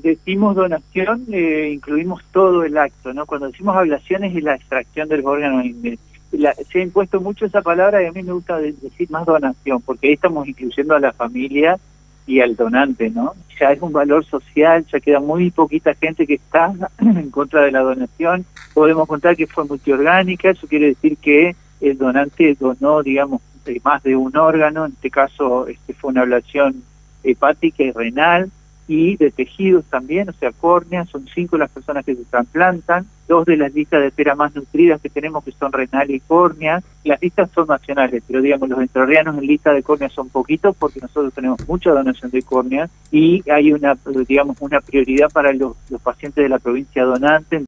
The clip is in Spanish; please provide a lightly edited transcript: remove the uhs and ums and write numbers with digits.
decimos donación, incluimos todo el acto, ¿no? Cuando decimos ablación es la extracción del órgano. Se ha impuesto mucho esa palabra y a mí me gusta decir más donación, porque ahí estamos incluyendo a la familia y al donante, ¿no? Ya es un valor social, ya queda muy poquita gente que está en contra de la donación. Podemos contar que fue multiorgánica, eso quiere decir que el donante donó, digamos, más de un órgano, en este caso fue una ablación hepática y renal, y de tejidos también, o sea, córneas. Son 5 las personas que se trasplantan, 2 de las listas de espera más nutridas que tenemos, que son renal y córnea. Las listas son nacionales, pero digamos, los entrerrianos en lista de córneas son poquitos, porque nosotros tenemos mucha donación de córneas, y hay una, digamos, una prioridad para los pacientes de la provincia donante.